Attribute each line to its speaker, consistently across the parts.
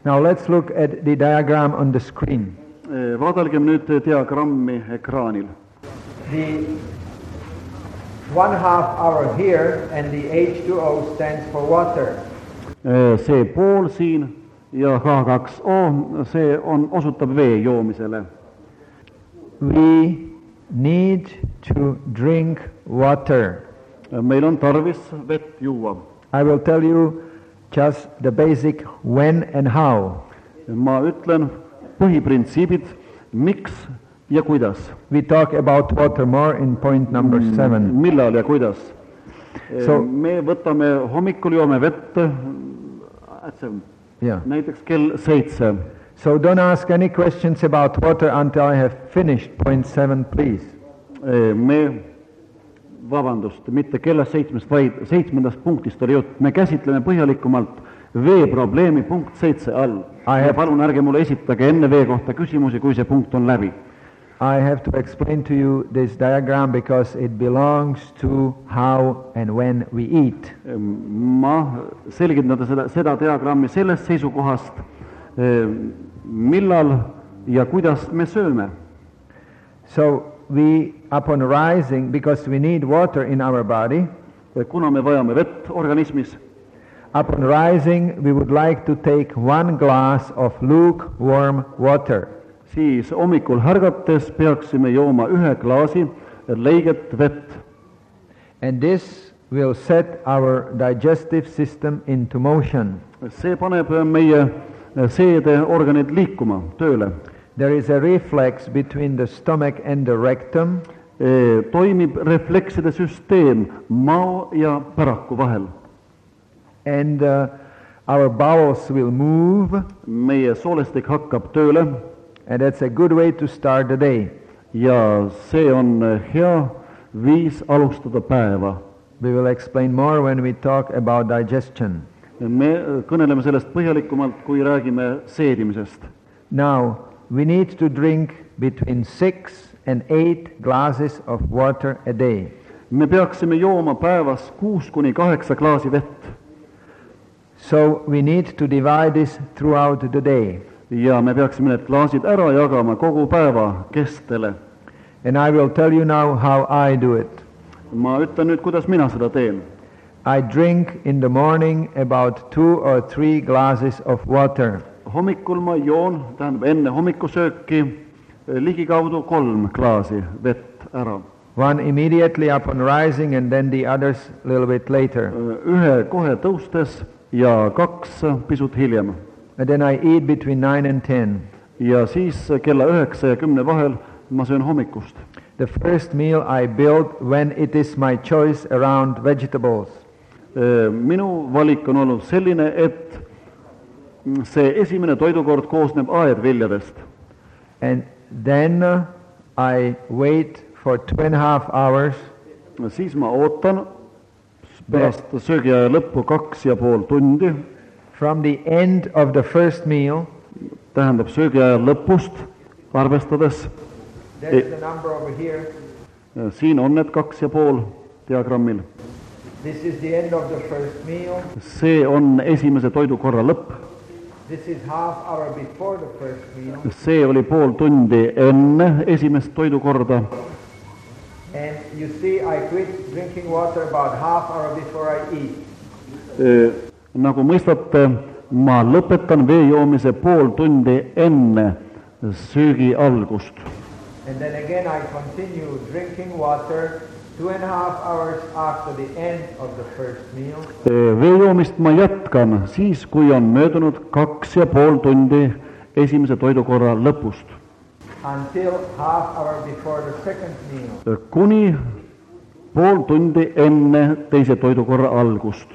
Speaker 1: Now let's look at the diagram on the screen.
Speaker 2: Vaadelgem nüüd diagrammi ekraanil.
Speaker 1: The 1/2 hour here and the H2O stands for water.
Speaker 2: See pool siin ja H2O, see osutab vee joomisele.
Speaker 1: We need to drink water.
Speaker 2: Meil on tarvis vett juua.
Speaker 1: I will tell you just the basic when and how.
Speaker 2: Ma ütlen põhiprintsiibid, miks ja kuidas.
Speaker 1: We talk about water more in point number 7.
Speaker 2: Millal ja kuidas.
Speaker 1: So-
Speaker 2: Me võtame hommikul joome vett,
Speaker 1: Yeah.
Speaker 2: näiteks kell 7.
Speaker 1: So don't ask any questions about water until I have finished point 7, please.
Speaker 2: Vabandust, mitte kella 7, vaid 7. punktist oli jutt. Me käsitleme põhjalikumalt veeprobleemi punkt 7 all. Ja palun ärge mulle esitage enne vee kohta küsimusi, kui see punkt on läbi.
Speaker 1: I have to explain to you this diagram because it belongs to how and when we eat.
Speaker 2: Ma selgitan seda diagrammi sellest seisukohast, millal ja kuidas me sööme.
Speaker 1: So we, upon rising, because we need water in our body,
Speaker 2: Kuna me vajame vett organismis,
Speaker 1: upon rising we would like to take 1 glass of lukewarm water.
Speaker 2: siis hommikul härgates peaksime jooma 1 klaasi leiget vett.
Speaker 1: And this will set our digestive system into motion.
Speaker 2: See paneb meie seedeorganid liikuma, tööle.
Speaker 1: There is a reflex between the stomach and the rectum,
Speaker 2: Toimib reflekside süsteem mao ja päraku vahel.
Speaker 1: and our bowels will move,
Speaker 2: Meie soolestik hakkab tööle
Speaker 1: and that's a good way to start the day.
Speaker 2: ja see on hea viis alustada päeva.
Speaker 1: We will explain more when we talk about digestion.
Speaker 2: Me kõneleme sellest põhjalikumalt, kui räägime seedimisest.
Speaker 1: Now, we need to drink between 6 and 8 glasses of water a day.
Speaker 2: Me peaksime jooma päevas 6-8 klaasi vett
Speaker 1: So we need to divide this throughout the day.
Speaker 2: ja me peaksime need klaasid ära jagama kogu päeva kestele.
Speaker 1: And I will tell you now how I do it.
Speaker 2: Ma ütlen nüüd, kuidas mina seda teen.
Speaker 1: I drink in the morning about 2 or 3 glasses of water.
Speaker 2: Hommikul ma joon, tähendab enne hommikusööki, ligikaudu 3 klaasi vett ära.
Speaker 1: 1 immediately upon rising and then the others a little bit later.
Speaker 2: 1 kohe tõustes ja 2 pisut hiljem.
Speaker 1: And then I eat between 9 and 10.
Speaker 2: Ja siis kella 9 ja 10 vahel ma söön hommikust.
Speaker 1: The first meal I build when it is my choice around vegetables.
Speaker 2: Minu valik on olnud selline, et see esimene toidukord koosneb aedviljadest.
Speaker 1: And then I wait for 2.5 hours.
Speaker 2: Siis ma ootan pärast söögiaja lõppu 2,5 tundi.
Speaker 1: From the end of the first meal,
Speaker 2: Tähendab söögiaja lõpust arvestades.
Speaker 1: there's the number over here.
Speaker 2: Siin on need 2,5 diagrammil.
Speaker 1: This is the end of the first meal.
Speaker 2: See on esimese toidukorra lõpp.
Speaker 1: This is half hour before the first meal.
Speaker 2: See oli pool tundi enne esimest toidukorda.
Speaker 1: And you see, I quit drinking water about half hour before I eat.
Speaker 2: Nagu mõistate, ma lõpetan vee joomise pool tundi enne söögi algust.
Speaker 1: And then again I continue drinking water 2.5 hours after the end of the first meal.
Speaker 2: Vee joomist ma jätkan siis, kui on möödunud 2,5 tundi esimese toidukorra lõpust.
Speaker 1: Until half hour before the second meal.
Speaker 2: Kuni pool tundi enne teise toidukorra algust.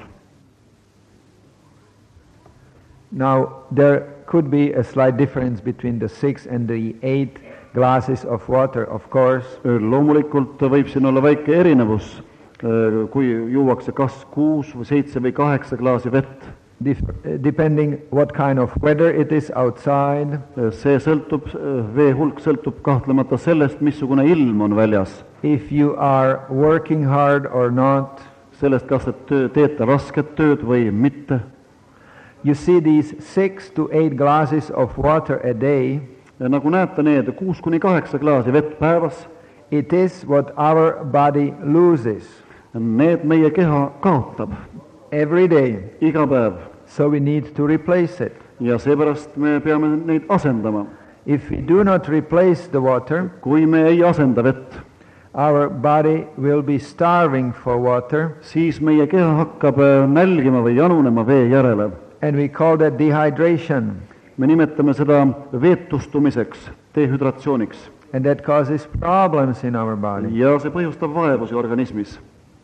Speaker 1: Now, there could be a slight difference between the 6 and the 8 glasses of water, of course.
Speaker 2: Loomulikult võib siin olla väike erinevus, kui juuakse kas 6 või 7 või 8 klaasi vett.
Speaker 1: Depending what kind of weather it is outside.
Speaker 2: See sõltub, vee hulk sõltub kahtlemata sellest, missugune ilm on väljas.
Speaker 1: If you are working hard or not.
Speaker 2: Sellest, kas te teete rasket tööd või mitte.
Speaker 1: You see these 6 to 8 glasses of water a day.
Speaker 2: Ja nagu näete need 6-8 klaasi vett päevas.
Speaker 1: It is what our body loses.
Speaker 2: Need meie keha kaotab.
Speaker 1: Every day.
Speaker 2: Iga päev.
Speaker 1: So we need to replace it.
Speaker 2: Ja seepärast me peame neid asendama.
Speaker 1: If we do not replace the water,
Speaker 2: kui me ei asenda vett,
Speaker 1: our body will be starving for water.
Speaker 2: Siis meie keha hakkab nälgima või janunema vee järele.
Speaker 1: And we call that dehydration.
Speaker 2: Me nimetame seda veetustumiseks, dehydratsiooniks.
Speaker 1: And that causes problems in our body.
Speaker 2: Ja see põhjustab vaevusi organismis.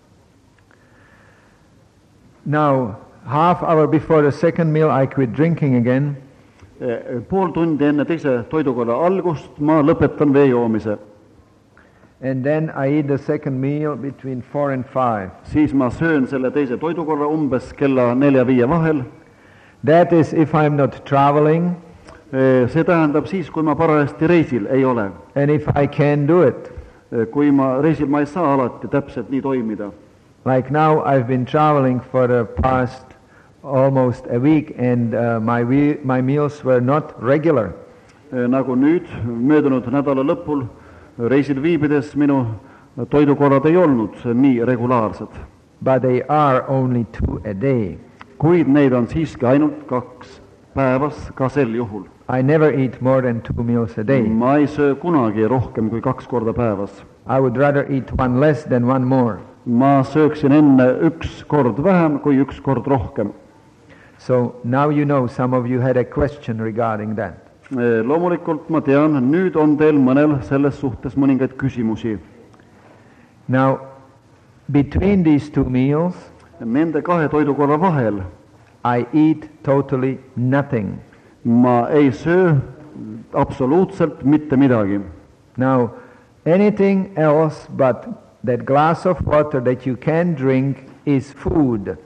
Speaker 1: Now, half hour before the second meal I quit drinking again.
Speaker 2: Pool tundi enne teise toidukorra algust ma lõpetan vee joomise.
Speaker 1: And then I eat the second meal between 4 and 5.
Speaker 2: Siis ma söön selle teise toidukorra umbes kella 4 ja 5 vahel.
Speaker 1: That is if I'm not traveling.
Speaker 2: See tähendab siis, kui ma parajasti reisil ei ole.
Speaker 1: And if I can do it.
Speaker 2: Kui ma reisil ma ei saa alati täpselt nii toimida.
Speaker 1: Like now I've been traveling for the past almost a week and my meals were not regular.
Speaker 2: Nagu nüüd, möödunud nädala lõpul reisil viibides minu toidukorrad ei olnud nii regulaarsed.
Speaker 1: But they are only 2 a day.
Speaker 2: Kuid neid on siiski ainult 2 päevas ka sel juhul.
Speaker 1: I never eat more than 2 meals a day.
Speaker 2: Ma ei söö kunagi rohkem kui 2 korda päevas.
Speaker 1: I would rather eat 1 less than 1 more.
Speaker 2: Ma sööksin enne 1 kord vähem kui 1 kord rohkem.
Speaker 1: So now you know, some of you had a question regarding that.
Speaker 2: Loomulikult ma tean, nüüd on teil mõnel selles suhtes mõningaid küsimusi.
Speaker 1: Now, between these 2 meals,
Speaker 2: nende 2 toidukorra vahel
Speaker 1: I eat totally nothing.
Speaker 2: Ma ei söö absoluutselt mitte midagi.
Speaker 1: Now, anything else but that glass of water that you can drink is food.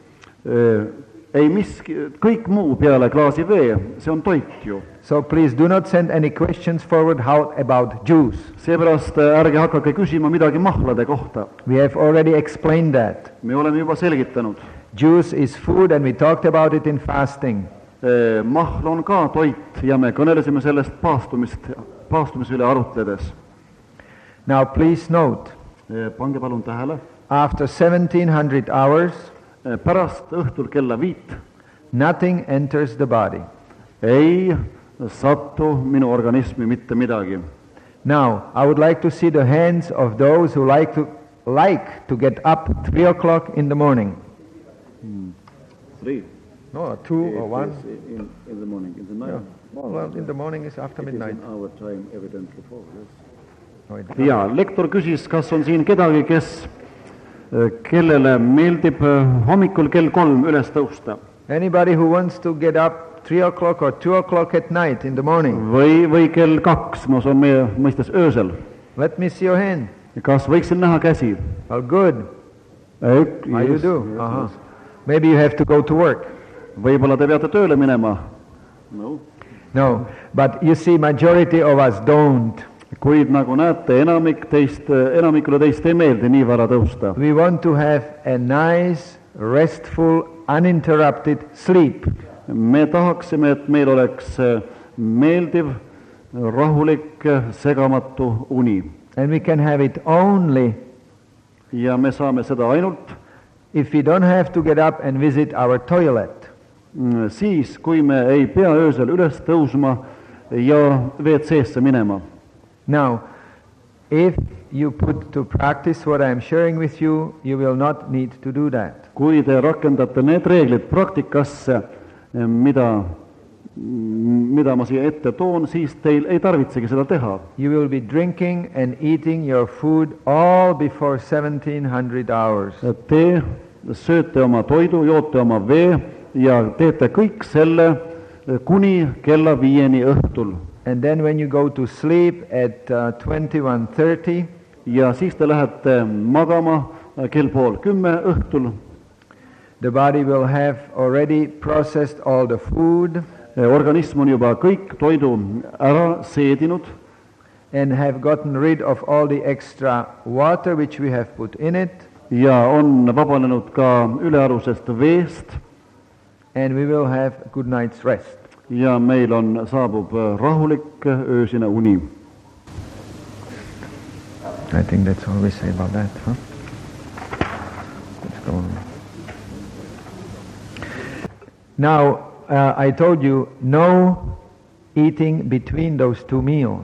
Speaker 2: Ei miski, kõik muu peale klaasi vee, see on toit ju.
Speaker 1: So please do not send any questions forward. How about juice?
Speaker 2: Seepärast ärge hakake küsima midagi mahlade kohta.
Speaker 1: We have already explained that.
Speaker 2: Me oleme juba selgitanud.
Speaker 1: Juice is food and we talked about it in fasting.
Speaker 2: Mahl on ka toit ja me kõnelesime sellest paastumise üle arutledes.
Speaker 1: Now please note.
Speaker 2: Pange palun tähele.
Speaker 1: After 1700 hours,
Speaker 2: pärast õhtul kella 5,
Speaker 1: nothing enters the body.
Speaker 2: Ei sattu minu organismi mitte midagi.
Speaker 1: Now, I would like to see the hands of those who like to get up 3 o'clock in the morning.
Speaker 2: 3?
Speaker 1: No, 2 or 1.
Speaker 2: In the morning, in the night.
Speaker 1: Yeah. Well, in the morning is after midnight.
Speaker 2: It is in our time evidently for, yes. Ja, lektor küsis, kas on siin kedagi, kellele meeldib hommikul kell 3 üles tõusta.
Speaker 1: Anybody who wants to get up 3 o'clock or 2 o'clock at night in the morning.
Speaker 2: Või kell 2, ma saan meie mõistes öösel.
Speaker 1: Let me see your hand.
Speaker 2: Kas võiksin näha käsi?
Speaker 1: Well, good. How you do? Yes. Maybe you have to go to work.
Speaker 2: Võib-olla te peate tööle minema.
Speaker 1: No, but you see, majority of us don't.
Speaker 2: Kuid nagu näete, enamikule teist ei meeldi nii vara tõusta.
Speaker 1: We want to have a nice, restful, uninterrupted sleep.
Speaker 2: Me tahaksime, et meil oleks meeldiv, rahulik, segamatu uni.
Speaker 1: And we can have it only
Speaker 2: ja me saame seda ainult
Speaker 1: if we don't have to get up and visit our toilet.
Speaker 2: Siis, kui me ei pea öösel üles tõusma ja WC-sse minema.
Speaker 1: Now, if you put to practice what I am sharing with you, you will not need to do that.
Speaker 2: Kui te rakendate need reeglid praktikasse, mida ma siia ette toon, siis teil ei tarvitsegi seda teha.
Speaker 1: You will be drinking and eating your food all before 1700 hours.
Speaker 2: Te sööte oma toidu, joote oma vee ja teete kõik selle kuni kella 5 õhtul.
Speaker 1: And then when you go to sleep at 21:30,
Speaker 2: ja siis te lähete magama kell 9:30 õhtul.
Speaker 1: The body will have already processed all the food.
Speaker 2: Organism on juba kõik toidu ära seedinud.
Speaker 1: And have gotten rid of all the extra water which we have put in it.
Speaker 2: Ja on vabanenud ka ülearusest veest.
Speaker 1: and we will have a good night's rest.
Speaker 2: Ja meil saabub rahulik öösine uni.
Speaker 1: I think that's all we say about that, huh? Let's go on. Now, I told you no eating between those two meals.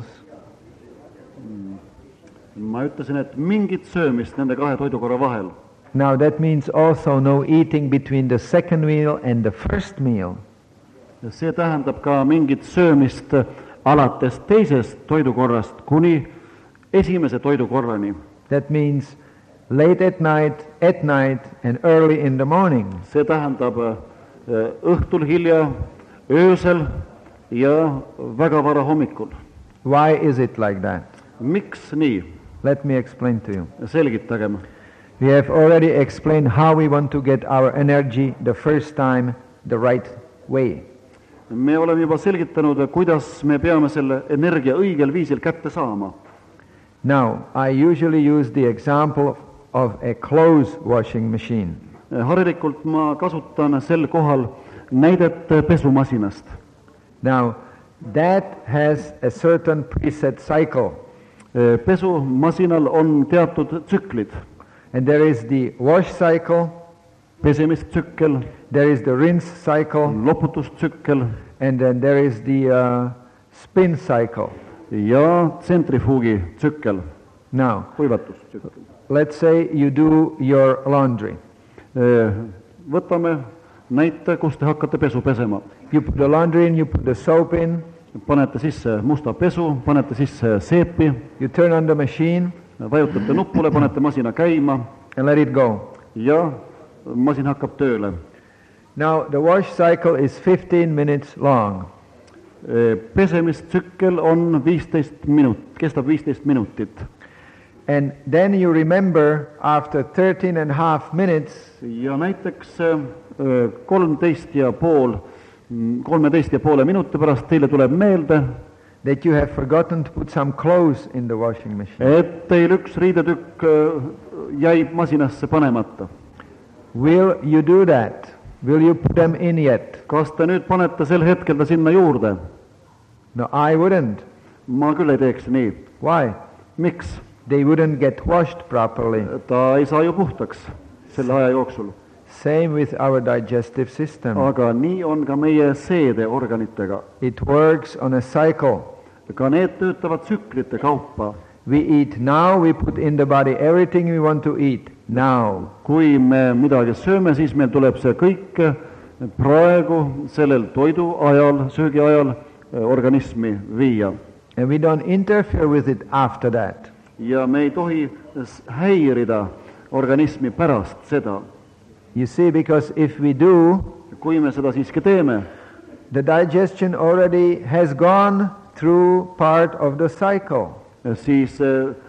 Speaker 2: Ma ütlesin, et mingit söömist nende kahe toidukorra vahel.
Speaker 1: Now that means also no eating between the second meal and the first meal.
Speaker 2: See tähendab ka mingit söömist alates teisest toidukorrast kuni esimese toidukorrani.
Speaker 1: That means late at night and early in the morning.
Speaker 2: See tähendab õhtul hilja, öösel ja väga vara hommikul.
Speaker 1: Why is it like that?
Speaker 2: Miks nii?
Speaker 1: Let me explain to you.
Speaker 2: Selgitagem.
Speaker 1: We have already explained how we want to get our energy the first time the right way.
Speaker 2: Me oleme juba selgitanud, kuidas me peame selle energia õigel viisil kätte saama.
Speaker 1: Now, I usually use the example of a clothes washing machine.
Speaker 2: Harilikult ma kasutan sel kohal näidet pesumasinast.
Speaker 1: Now, that has a certain preset cycle.
Speaker 2: Pesumasinal on teatud tsüklid.
Speaker 1: And there is the wash cycle,
Speaker 2: pesemistsükkel,
Speaker 1: there is the rinse cycle,
Speaker 2: loputustsükkel,
Speaker 1: and then there is the spin cycle.
Speaker 2: Ja tsentrifuugitsükkel.
Speaker 1: Now,
Speaker 2: kuivatustsükkel.
Speaker 1: Let's say you do your laundry.
Speaker 2: Võtame näite, kus te hakkate pesu pesema.
Speaker 1: You put the laundry in, you put the soap in.
Speaker 2: Panete sisse musta pesu, panete sisse seepi.
Speaker 1: You turn on the machine.
Speaker 2: Vajutate nuppule, panete masina käima.
Speaker 1: And let it go.
Speaker 2: Ja masin hakkab tööle.
Speaker 1: Now the wash cycle is 15 minutes long.
Speaker 2: Pesemistsükkel on 15 kestab 15 minutit.
Speaker 1: And then you remember after 13.5 minutes.
Speaker 2: Ja näiteks 13,5 minuti pärast teile tuleb meelde,
Speaker 1: that you have forgotten to put some clothes in the washing machine.
Speaker 2: Et teil üks riidetükk jäi masinasse panemata.
Speaker 1: Will you do that? Will you put them in yet?
Speaker 2: Kas te nüüd panete sel hetkel ta sinna juurde?
Speaker 1: No, I wouldn't.
Speaker 2: Ma küll ei teeks nii.
Speaker 1: Why?
Speaker 2: Miks?
Speaker 1: They wouldn't get washed properly.
Speaker 2: Ta ei saa ju puhtaks selle aja jooksul.
Speaker 1: Same with our digestive system.
Speaker 2: Aga nii on ka meie seedeorganitega.
Speaker 1: It works on a cycle.
Speaker 2: Ka need töötavad tsüklite kaupa.
Speaker 1: We eat now, we put in the body everything we want to eat now.
Speaker 2: Kui me midagi sööme, siis meil tuleb see kõik praegu sellel toidu ajal, söögi ajal organismi viia.
Speaker 1: And we don't interfere with it after that.
Speaker 2: Ja me ei tohi häirida organismi pärast seda.
Speaker 1: You see, because if we do,
Speaker 2: kui me seda siiski teeme,
Speaker 1: the digestion already has gone through part of the cycle.
Speaker 2: Siis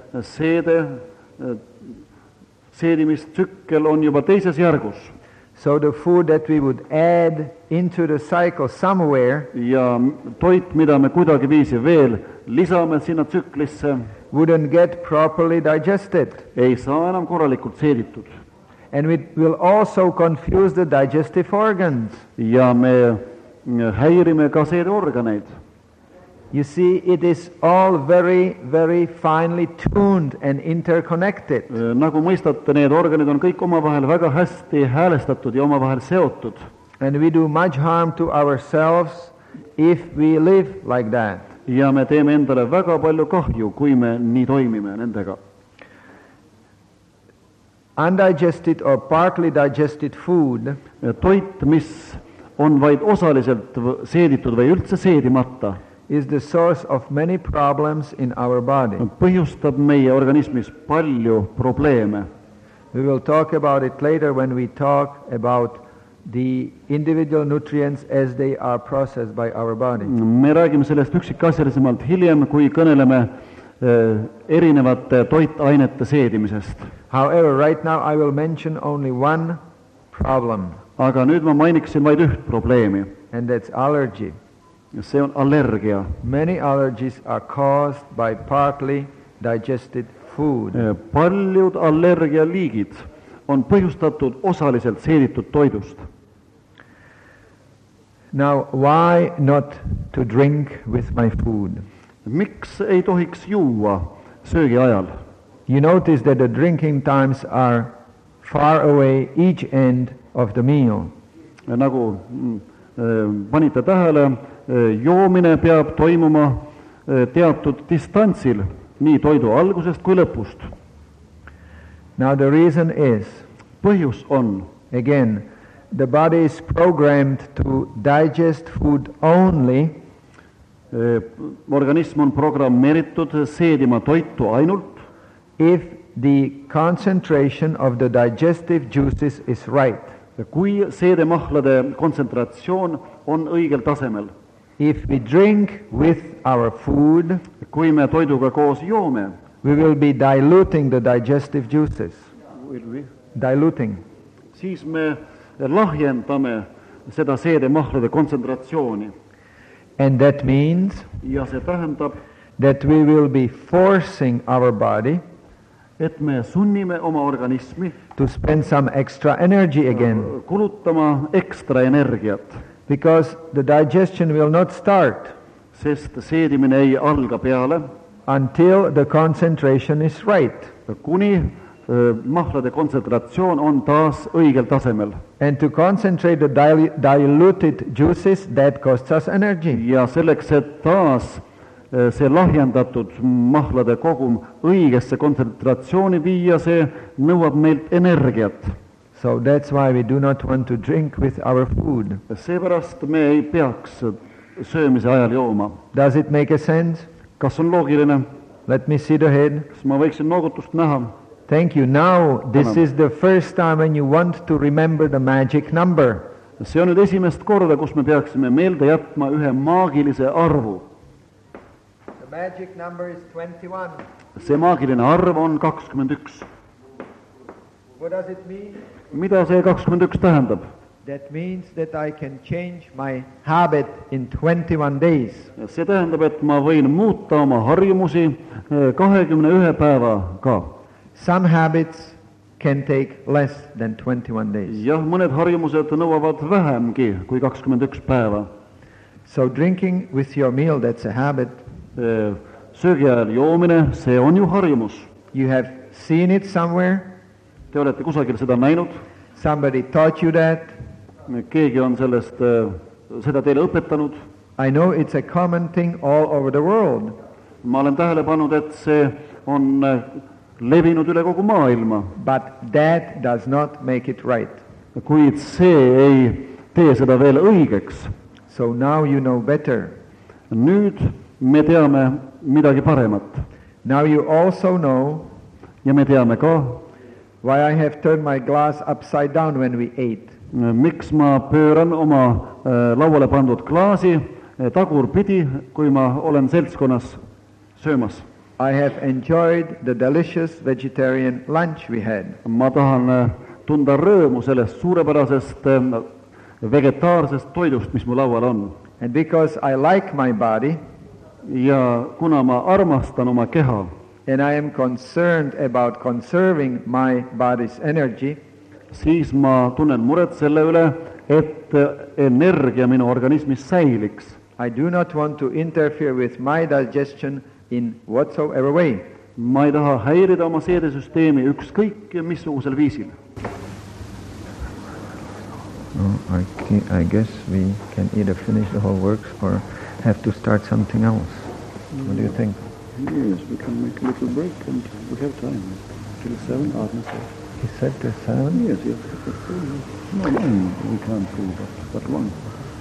Speaker 2: seedimistsükkel on juba teises järgus.
Speaker 1: So the food that we would add into the cycle somewhere,
Speaker 2: ja toit, mida me kuidagi viisi veel lisame sinna tsüklisse,
Speaker 1: wouldn't get properly digested.
Speaker 2: Ei saa enam korralikult seeditud.
Speaker 1: And it will also confuse the digestive organs.
Speaker 2: Ja me häirime ka seedeorganeid.
Speaker 1: You see, it is all very, very finely tuned and interconnected.
Speaker 2: Nagu mõistate, need organid on kõik omavahel väga hästi häälestatud ja omavahel seotud.
Speaker 1: And we do much harm to ourselves if we live like that.
Speaker 2: Ja me teeme endale väga palju kahju, kui me nii toimime nendega.
Speaker 1: Undigested or partly digested food,
Speaker 2: toit, mis on vaid osaliselt seeditud või üldse seedimata,
Speaker 1: is the source of many problems in our body.
Speaker 2: Põhjustab meie organismis palju probleeme.
Speaker 1: We will talk about it later when we talk about the individual nutrients as they are processed by our body.
Speaker 2: Me räägime sellest üksikasjalisemalt hiljem, kui kõneleme erinevate toitainete seedimisest.
Speaker 1: However, right now I will mention only one problem.
Speaker 2: Aga nüüd ma mainiksin vaid üht probleemi.
Speaker 1: And that's allergy.
Speaker 2: See on allergia.
Speaker 1: Many allergies are caused by partly digested food.
Speaker 2: Paljud allergia liigid on põhjustatud osaliselt seeditud toidust.
Speaker 1: Now, why not to drink with my food?
Speaker 2: Miks ei tohiks juua söögi ajal?
Speaker 1: You notice that the drinking times are far away each end of the meal.
Speaker 2: Nagu panite tähele, joomine peab toimuma teatud distantsil, nii toidu algusest kui lõpust.
Speaker 1: Now the reason is,
Speaker 2: põhjus on,
Speaker 1: again, the body is programmed to digest food only
Speaker 2: organism on programmeeritud seedima toitu ainult,
Speaker 1: if the concentration of the digestive juices is right.
Speaker 2: Kui seedemahlade kontsentratsioon on õigel tasemel.
Speaker 1: If we drink with our food,
Speaker 2: kui me toiduga koos joome,
Speaker 1: we will be diluting the digestive juices. Diluting.
Speaker 2: Siis me lahjendame seda seedemahlade kontsentratsiooni.
Speaker 1: And that means
Speaker 2: ja see tähendab,
Speaker 1: that we will be forcing our body
Speaker 2: et me sunnime oma organismi
Speaker 1: to spend some extra energy again.
Speaker 2: Kulutama ekstra energiat.
Speaker 1: Because the digestion will not start.
Speaker 2: Sest seedimine ei alga peale.
Speaker 1: Until the concentration is right.
Speaker 2: Kuni mahlade kontsentratsioon on taas õigel tasemel.
Speaker 1: And to concentrate the diluted juices, that costs us energy.
Speaker 2: Ja selleks, et taas see lahjendatud mahlade kogum õigesse kontsentratsiooni viia, see nõuab meilt energiat.
Speaker 1: So that's why we do not want to drink with our food.
Speaker 2: Seepärast me ei peaks söömise ajal jooma.
Speaker 1: Does it make a sense?
Speaker 2: Kas on loogiline?
Speaker 1: Let me see the head.
Speaker 2: Kas ma võiksin noogutust näha?
Speaker 1: Thank you. Now, this is the first time when you want to remember the magic number.
Speaker 2: See on nüüd esimest korda, kus me peaksime meelde jätma ühe maagilise arvu.
Speaker 1: The magic number is 21.
Speaker 2: See maagiline arv on 21.
Speaker 1: What does it mean?
Speaker 2: Mida see 21 tähendab?
Speaker 1: That means that I can change my habit in 21 days.
Speaker 2: See tähendab, et ma võin muuta oma harjumusi 21 päevaga.
Speaker 1: Some habits can take less than 21 days.
Speaker 2: Jah, mõned harjumused nõuavad vähemgi kui 21 päeva.
Speaker 1: So drinking with your meal, that's a habit.
Speaker 2: Söögi ajal joomine, see on ju harjumus.
Speaker 1: You have seen it somewhere.
Speaker 2: Te olete kusagil seda näinud.
Speaker 1: Somebody taught you that.
Speaker 2: Keegi on seda teile õpetanud.
Speaker 1: I know it's a common thing all over the world.
Speaker 2: Ma olen tähele pannud, et see on levinud üle kogu maailma.
Speaker 1: But that does not make it right.
Speaker 2: Kuid see ei tee seda veel õigeks.
Speaker 1: So now you know better.
Speaker 2: Nüüd me teame midagi paremat.
Speaker 1: Now you also know
Speaker 2: ja me teame ka,
Speaker 1: why I have turned my glass upside down when we ate.
Speaker 2: Miks ma pööran oma lauale pandud klaasi tagurpidi, kui ma olen seltskonnas söömas.
Speaker 1: I have enjoyed the delicious vegetarian lunch we had.
Speaker 2: Ma tahan tunda rõõmu sellest suurepärasest vegetaarsest toidust, mis mu laual on.
Speaker 1: And because I like my body,
Speaker 2: ja kuna ma armastan oma keha,
Speaker 1: and I am concerned about conserving my body's energy,
Speaker 2: siis ma tunnen muret selle üle, et energia minu organismis säiliks.
Speaker 1: I do not want to interfere with my digestion in whatsoever way.
Speaker 2: Ma ei taha häirida oma seedesüsteemi ükskõik missugusel viisil.
Speaker 1: I guess we can either finish the whole works or have to start something else. What do you think?
Speaker 2: Yes, we can make a little break and we have time till 7.
Speaker 1: He said till 7?
Speaker 2: Yes. No, we can't do that, but one.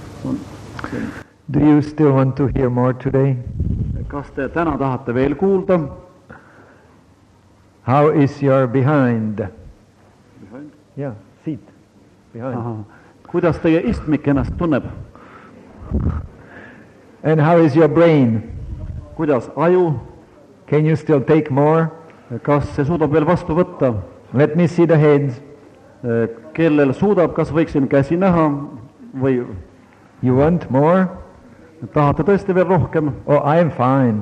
Speaker 1: Do you still want to hear more today?
Speaker 2: Kas te täna tahate veel kuulda?
Speaker 1: How is your behind?
Speaker 2: Behind?
Speaker 1: Yeah, seat. Behind.
Speaker 2: Aha. Kuidas teie istmik ennast tunneb?
Speaker 1: And how is your brain?
Speaker 2: Kuidas aju?
Speaker 1: Can you still take more?
Speaker 2: Kas see suudab veel vastu võtta?
Speaker 1: Let me see the heads.
Speaker 2: Kellel suudab, kas võiksin käsi näha või?
Speaker 1: You want more?
Speaker 2: Tahate tõesti veel rohkem?
Speaker 1: Oh, I am fine.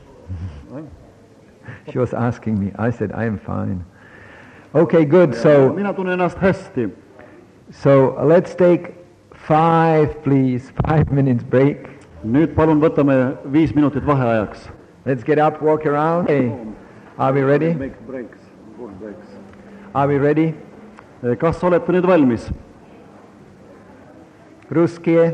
Speaker 1: She was asking me. I said, I am fine. Okay, good. So
Speaker 2: mina tunnen ennast hästi.
Speaker 1: So let's take 5, please. 5 minutes break.
Speaker 2: Nüüd palun võtame 5 minutit vaheajaks.
Speaker 1: Let's get up, walk around. Hey, are we ready? Are we ready?
Speaker 2: Kas olete nüüd valmis?
Speaker 1: Ruskie?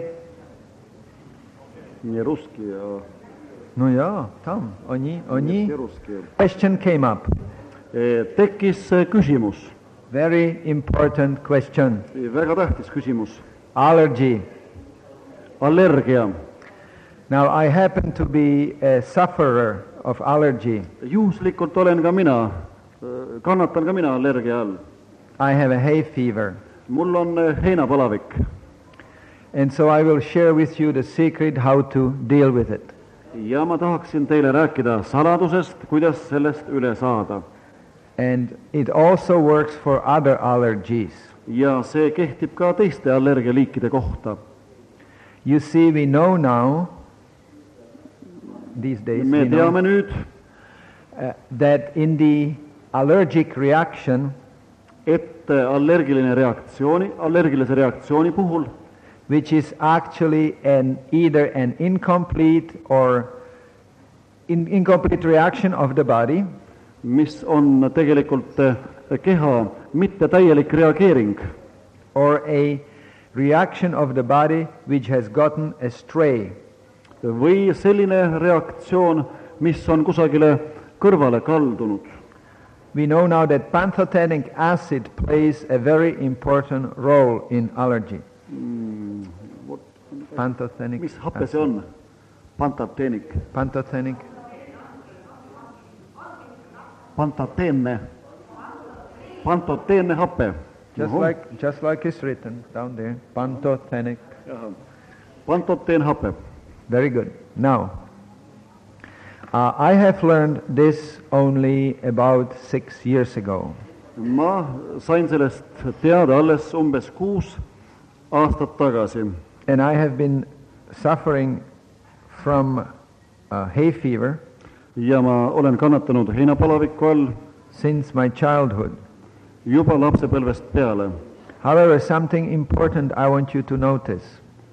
Speaker 2: Nii ruski ja...
Speaker 1: No jaa, tam, oni.
Speaker 2: Ruski.
Speaker 1: Question came up.
Speaker 2: Tekkis küsimus.
Speaker 1: Very important question.
Speaker 2: Väga tähtis küsimus.
Speaker 1: Allergy.
Speaker 2: Allergia.
Speaker 1: Now I happen to be a sufferer of allergy.
Speaker 2: Juhuslikult olen ka mina, kannatan ka mina allergia all.
Speaker 1: I have a hay fever.
Speaker 2: Mul on heinapalavik.
Speaker 1: And so I will share with you the secret how to deal with it.
Speaker 2: Ja ma tahaksin teile rääkida saladusest, kuidas sellest üle saada.
Speaker 1: And it also works for other allergies.
Speaker 2: Ja see kehtib ka teiste allergialiikide kohta.
Speaker 1: You see, we know now, these days,
Speaker 2: me teame nüüd,
Speaker 1: that in the allergic reaction,
Speaker 2: et allergilise reaktsiooni puhul,
Speaker 1: which is actually either an incomplete or incomplete reaction of the body,
Speaker 2: mis on tegelikult keha mitte täielik reageering,
Speaker 1: or a reaction of the body which has gotten astray.
Speaker 2: Või selline reaktsioon, mis on kusagile kõrvale kaldunud.
Speaker 1: We know now that pantothenic acid plays a very important role in allergy. Pantothenic.
Speaker 2: Mis happe see on? Pantothenic.
Speaker 1: Pantothenic.
Speaker 2: Pantoteenne happe.
Speaker 1: Just like it's written down there. Pantothenic.
Speaker 2: Pantoteen happe.
Speaker 1: Very good. Now, I have learned this only about 6 years ago.
Speaker 2: Ma sain sellest teada alles umbes 6 aastat tagasi.
Speaker 1: And I have been suffering from hay fever.
Speaker 2: Ja ma olen kannatanud heinapalaviku all
Speaker 1: since my childhood.
Speaker 2: Juba lapsepõlvest peale.
Speaker 1: However, something important I want you to notice.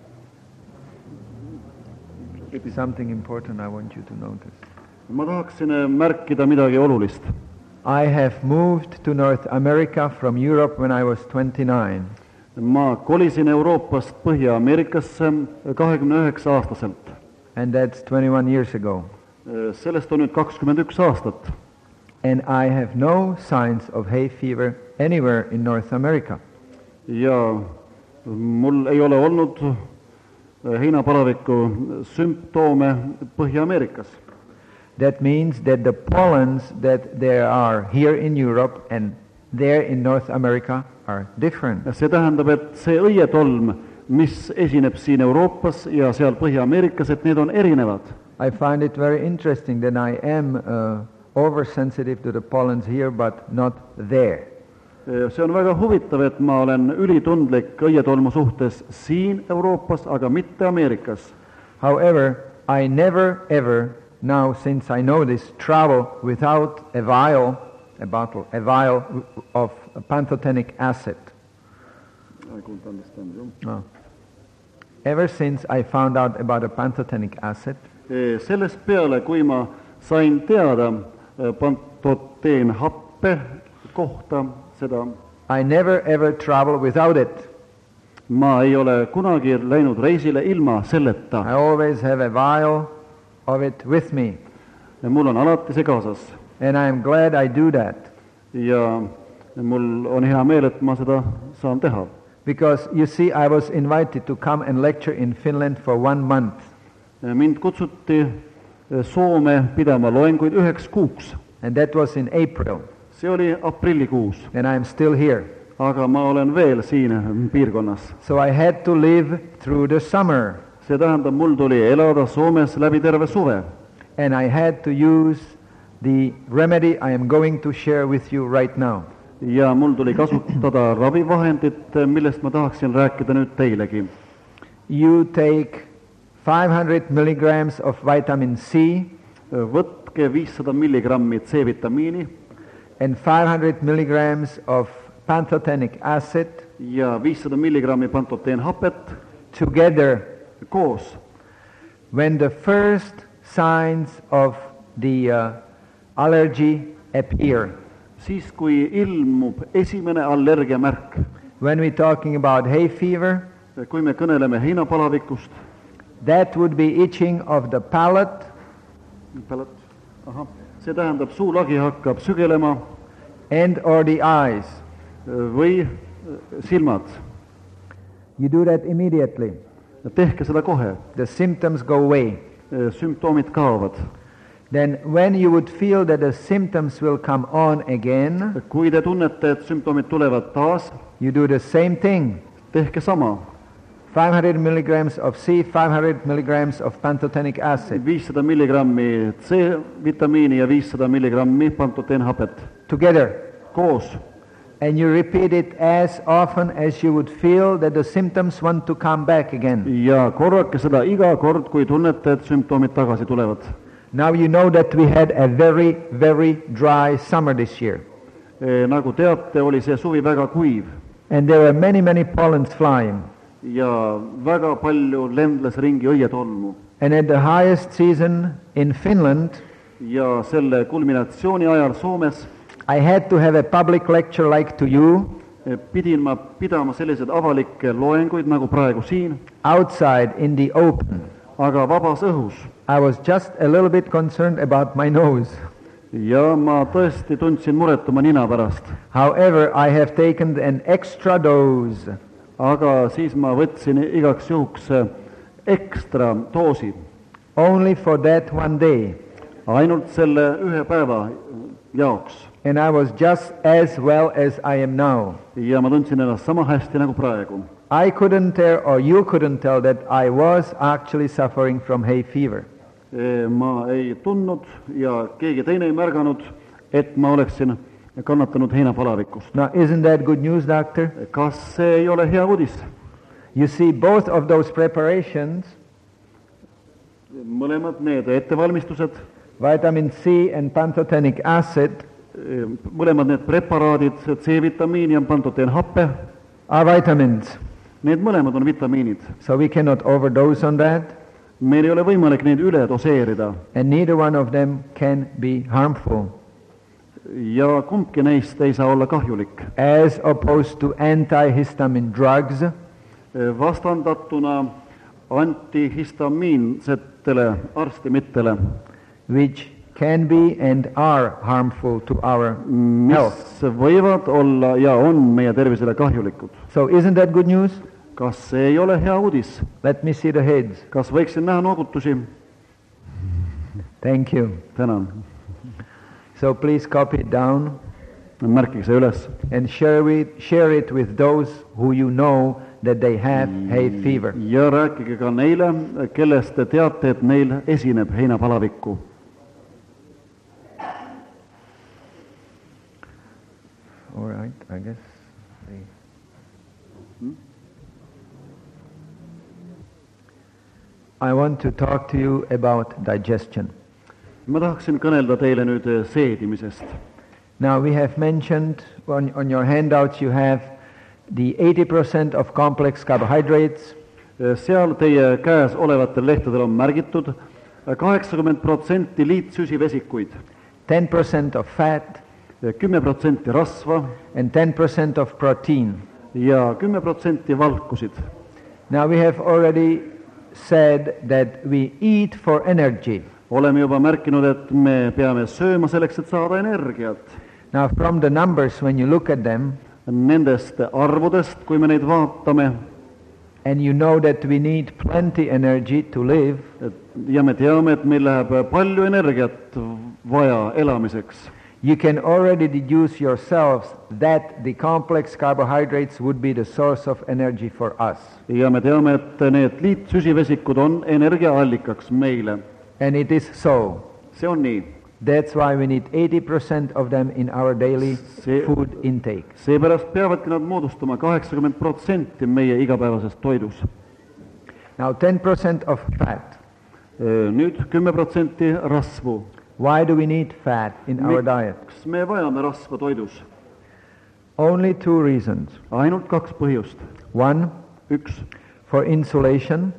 Speaker 1: Something important I want you to notice.
Speaker 2: Ma tahaksin märkida midagi olulist.
Speaker 1: I have moved to North America from Europe when I was 29.
Speaker 2: Ma kolisin Euroopast Põhja-Ameerikasse 29-aastaselt.
Speaker 1: And that's 21 years ago.
Speaker 2: Sellest on nüüd 21 aastat.
Speaker 1: And I have no signs of hay fever anywhere in North America.
Speaker 2: Ja mul ei ole olnud heinapalaviku symptoome Põhja-Ameerikas.
Speaker 1: That means that the pollens that there are here in Europe and there in North America are different.
Speaker 2: See tähendab, et see õietolm, mis esineb siin Euroopas ja seal Põhja-Ameerikas, et need on erinevad.
Speaker 1: I find it very interesting that I am oversensitive to the pollens here, but not there.
Speaker 2: See on väga huvitav, et ma olen ülitundlik õietolmu suhtes siin Euroopas, aga mitte Ameerikas.
Speaker 1: However, I never ever, now since I know this, travel without a vial of pantothenic acid.
Speaker 2: I couldn't understand you.
Speaker 1: No. Ever since I found out about a pantothenic acid,
Speaker 2: sellest peale, kui ma sain teada pantoteen happe kohta, seda
Speaker 1: I never ever travel without it.
Speaker 2: Ma ei ole kunagi läinud reisile ilma selleta.
Speaker 1: I always have a vial of it with me.
Speaker 2: Ja mul on alati see kaasas.
Speaker 1: And I am glad I do that.
Speaker 2: Ja mul on hea meel, et ma seda saan teha.
Speaker 1: Because you see, I was invited to come and lecture in Finland for 1 month.
Speaker 2: Mind kutsuti Soome pidama loenguid 1 kuuks.
Speaker 1: And that was in April.
Speaker 2: See oli aprillikuus.
Speaker 1: And I am still here.
Speaker 2: Aga ma olen veel siin piirkonnas.
Speaker 1: So I had to live through the summer.
Speaker 2: See tähendab, mul tuli elada Soomes läbi terve suve.
Speaker 1: And I had to use the remedy I am going to share with you right now.
Speaker 2: Ja mul tuli kasutada ravivahendit, millest ma tahaksin rääkida nüüd teilegi.
Speaker 1: You take 500 milligrams of vitamin C.
Speaker 2: Võtke 500 milligrammi C-vitamiini.
Speaker 1: And 500 milligrams of pantothenic acid.
Speaker 2: Ja 500 milligrammi pantoteenhapet.
Speaker 1: together
Speaker 2: koos.
Speaker 1: when the first signs of the allergy appear.
Speaker 2: Siis kui ilmub esimene allergia märk.
Speaker 1: When we're talking about hay fever,
Speaker 2: kui me kõneleme heinapalavikust,
Speaker 1: that would be itching of the palate.
Speaker 2: See tähendab, suulagi hakkab sügelema.
Speaker 1: And or the eyes.
Speaker 2: Või silmad.
Speaker 1: You do that immediately.
Speaker 2: Tehke seda kohe.
Speaker 1: The symptoms go away.
Speaker 2: Sümptoomid kaovad.
Speaker 1: Then when you would feel that the symptoms will come on again,
Speaker 2: kui te tunnete, et sümptoomid tulevad taas,
Speaker 1: you do the same thing.
Speaker 2: Tehke sama.
Speaker 1: 500 milligrams of C, 500 milligrams of pantothenic acid.
Speaker 2: 500 milligrammi C-vitamiini ja 500 milligrammi pantoteenhapet.
Speaker 1: Together.
Speaker 2: Koos.
Speaker 1: And you repeat it as often as you would feel that the symptoms want to come back again.
Speaker 2: Ja korrake seda iga kord, kui tunnete, et sümptoomid tagasi tulevad.
Speaker 1: Now you know that we had a very, very dry summer this year.
Speaker 2: Nagu teate, oli see suvi väga kuiv.
Speaker 1: And there were many, many pollens flying.
Speaker 2: Ja väga palju lendles ringi õietolmu.
Speaker 1: And at the highest season in Finland,
Speaker 2: ja selle kulminatsiooni ajal Soomes,
Speaker 1: I had to have a public lecture like to you.
Speaker 2: Pidin ma pidama selliseid avalikke loenguid nagu praegu siin.
Speaker 1: Outside in the open.
Speaker 2: Aga vabas õhus.
Speaker 1: I was just a little bit concerned about my nose.
Speaker 2: Ja ma tõesti tundsin muret oma nina pärast.
Speaker 1: However, I have taken an extra dose.
Speaker 2: Aga siis ma võtsin igaks juhuks ekstra doosi.
Speaker 1: Only for that one day.
Speaker 2: Ainult selle ühe päeva jaoks.
Speaker 1: And I was just as well as I am now.
Speaker 2: Ja ma tundsin ennast sama hästi nagu praegu.
Speaker 1: I couldn't tell, or you couldn't tell, that I was actually suffering from hay fever.
Speaker 2: Ma ei tundnud ja keegi teine ei märganud, et ma oleksin kannatanud heinapalavikust.
Speaker 1: Now, isn't that good news, doctor?
Speaker 2: Kas see ei ole hea uudis?
Speaker 1: You see, both of those preparations,
Speaker 2: mõlemad need ettevalmistused,
Speaker 1: vitamin C and pantothenic acid,
Speaker 2: mõlemad need preparaadid, C-vitamiin ja pantoteenhappe,
Speaker 1: are vitamins.
Speaker 2: Need mõlemad on vitamiinid.
Speaker 1: So we cannot overdose on that.
Speaker 2: Meil ei ole võimalik neid üle doseerida.
Speaker 1: And neither one of them can be harmful.
Speaker 2: Ja kumbki neist ei saa olla kahjulik.
Speaker 1: As opposed to antihistamine drugs,
Speaker 2: vastandatuna antihistamiinsetele arstimitele,
Speaker 1: which can be and are harmful to our health.
Speaker 2: Mis võivad olla ja on meie tervisele kahjulikud.
Speaker 1: So isn't that good news?
Speaker 2: Kas see ei ole hea uudis?
Speaker 1: Let me see the heads.
Speaker 2: Kas võiksin näha noogutusi?
Speaker 1: Thank you.
Speaker 2: Tänan.
Speaker 1: So please copy it down.
Speaker 2: Märkige see üles.
Speaker 1: And share it with those who you know that they have hay fever.
Speaker 2: Ja rääkige ka neile, kellest te teate, et neil esineb heinapalavikku.
Speaker 1: All right, I guess. I want to talk to you about digestion.
Speaker 2: Ma tahaksin kõnelda teile nüüd seedimisest.
Speaker 1: Now we have mentioned on your handouts you have the 80% of complex carbohydrates.
Speaker 2: Seal teie käes olevatel lehtedel on märgitud 80% liitsüsivesikuid,
Speaker 1: 10% of fat,
Speaker 2: 10% rasva
Speaker 1: and 10% of protein.
Speaker 2: Ja 10% valkusid.
Speaker 1: Now we have already said that we eat for energy.
Speaker 2: Oleme juba märkinud, et me peame sööma selleks, et saada energiat.
Speaker 1: Now from the numbers, when you look at them,
Speaker 2: nendest arvudest, kui me neid vaatame,
Speaker 1: and you know that we need plenty energy to live,
Speaker 2: ja me teame, et meil läheb palju energiat vaja elamiseks,
Speaker 1: you can already deduce yourselves that the complex carbohydrates would be the source of energy for us.
Speaker 2: Ja me teame, et need liitsüsivesikud on energiaallikaks meile.
Speaker 1: And it is so.
Speaker 2: See on nii.
Speaker 1: That's why we need 80% of them in our daily food intake.
Speaker 2: Seepärast peavadki nad moodustama 80% meie igapäevasest toidus.
Speaker 1: Now 10% of fat.
Speaker 2: Nüüd 10% rasvu.
Speaker 1: Why do we need fat in our diet?
Speaker 2: Miks me vajame rasva toidus?
Speaker 1: Only two reasons.
Speaker 2: Ainult kaks põhjust.
Speaker 1: One,
Speaker 2: Üks.
Speaker 1: for insulation.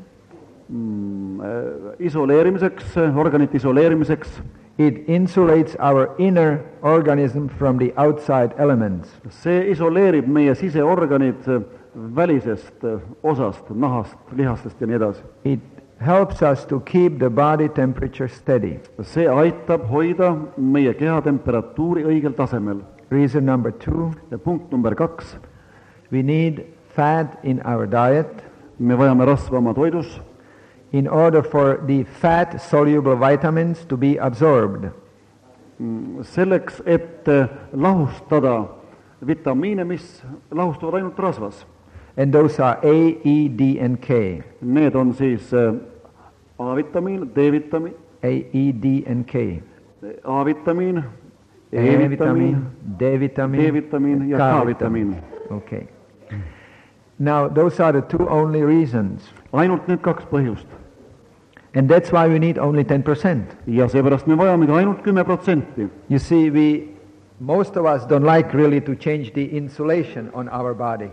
Speaker 2: Isoleerimiseks, organite isoleerimiseks.
Speaker 1: It insulates our inner organism from the outside elements.
Speaker 2: See isoleerib meie siseorganid välisest osast, nahast, lihastest ja nii edasi.
Speaker 1: It helps us to keep the body temperature steady.
Speaker 2: See aitab hoida meie keha temperatuuri õigel tasemel.
Speaker 1: Reason number 2.
Speaker 2: Ja punkt number 2.
Speaker 1: We need fat in our diet.
Speaker 2: Me vajame rasva oma toidus.
Speaker 1: In order for the fat-soluble vitamins to be absorbed.
Speaker 2: Selleks, et lahustada vitamiine, mis lahustuvad ainult rasvas.
Speaker 1: And those are A, E, D and K.
Speaker 2: Need on siis A-vitamiin, D-vitamiin.
Speaker 1: A, E, D and K.
Speaker 2: A-vitamiin, E-vitamiin, D-vitamiin ja K-vitamiin.
Speaker 1: Okay. Now, those are the 2 only reasons.
Speaker 2: Ainult need 2 põhjust.
Speaker 1: And that's why we need only 10%.
Speaker 2: Ja seepärast me vajamegi ainult 10%.
Speaker 1: You see, most of us don't like really to change the insulation on our body.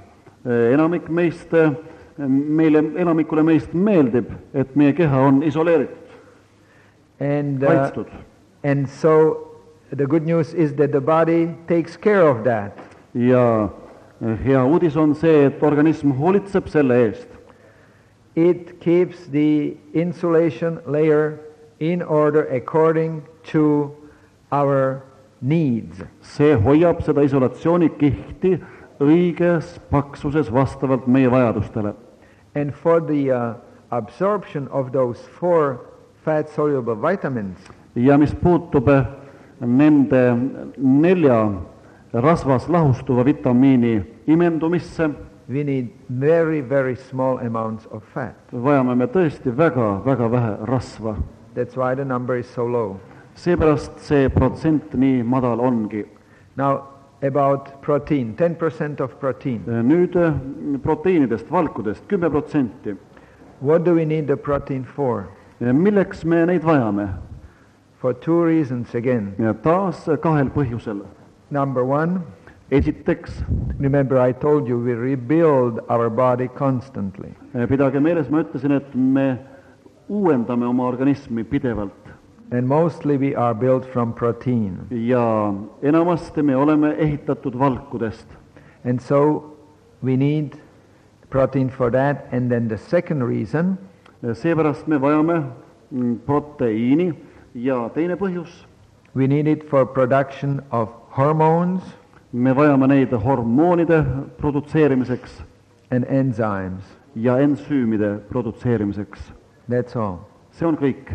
Speaker 2: Enamikule meist meeldib, et meie keha on isoleeritud, kaitstud.
Speaker 1: And so the good news is that the body takes care of that.
Speaker 2: Ja hea uudis on see, et organism hoolitseb selle eest.
Speaker 1: It keeps the insulation layer in order according to our needs.
Speaker 2: See hoiab seda isolatsioonikihti õiges paksuses vastavalt meie vajadustele.
Speaker 1: And for the absorption of those 4 fat-soluble vitamins,
Speaker 2: ja mis puutub nende 4 rasvas lahustuva vitamiini imendumisse,
Speaker 1: we need very, very small amounts of fat.
Speaker 2: Vajame me tõesti väga, väga vähe rasva.
Speaker 1: That's why the number is so low.
Speaker 2: Seepärast see protsent nii madal ongi.
Speaker 1: Now, about protein, 10% of protein.
Speaker 2: Nüüd proteiinidest, valkudest, 10%.
Speaker 1: What do we need the protein for?
Speaker 2: Milleks me neid vajame?
Speaker 1: For 2 reasons again.
Speaker 2: Ja taas 2 põhjusel.
Speaker 1: Number 1,
Speaker 2: esiteks,
Speaker 1: remember I told you we rebuild our body constantly.
Speaker 2: Pidage meeles, ma ütlesin, et me uuendame oma organismi pidevalt.
Speaker 1: And mostly we are built from protein.
Speaker 2: Ja enamasti me oleme ehitatud valkudest.
Speaker 1: And so we need protein for that. And then the second reason,
Speaker 2: seepärast me vajame proteiini ja teine põhjus,
Speaker 1: we need it for production of hormones,
Speaker 2: me vajame neid hormoonide produtseerimiseks
Speaker 1: and enzymes.
Speaker 2: Ja ensüümide produtseerimiseks.
Speaker 1: That's all.
Speaker 2: See on kõik.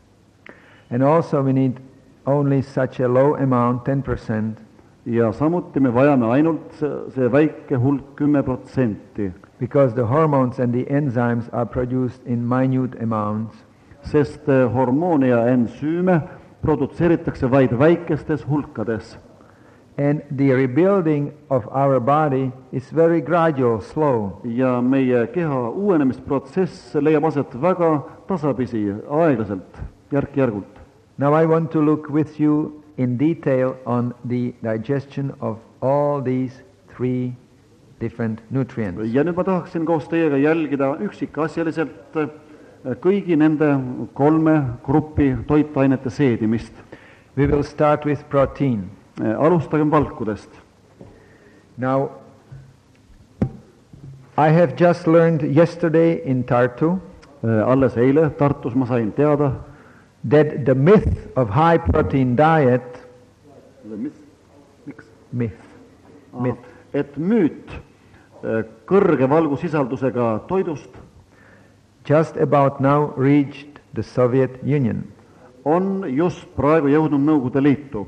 Speaker 1: And also we need only such a low amount, 10%.
Speaker 2: Ja samuti me vajame ainult see väike hulk 10%.
Speaker 1: Because the hormones and the enzymes are produced in minute amounts.
Speaker 2: Sest hormoone ja ensüüme produtseeritakse vaid väikestes hulkades.
Speaker 1: And the rebuilding of our body is very gradual, slow.
Speaker 2: Ja meie keha uuenemisprotsess leiab aset väga tasapisi, aeglaselt, järk-järgult.
Speaker 1: Now I want to look with you in detail on the digestion of all these 3 different nutrients.
Speaker 2: Ja nüüd ma tahaksin koos teiega jälgida üksikasjaliselt kõigi nende 3 gruppi toitainete seedimist.
Speaker 1: We will start with protein.
Speaker 2: Alustagem valkudest.
Speaker 1: Now, I have just learned yesterday in Tartu
Speaker 2: alles eile Tartus ma sain teada,
Speaker 1: that the myth of high protein diet,
Speaker 2: et müüt kõrge valgusisaldusega toidust
Speaker 1: just about now reached the Soviet Union.
Speaker 2: On just praegu jõudnud Nõukogude Liitu.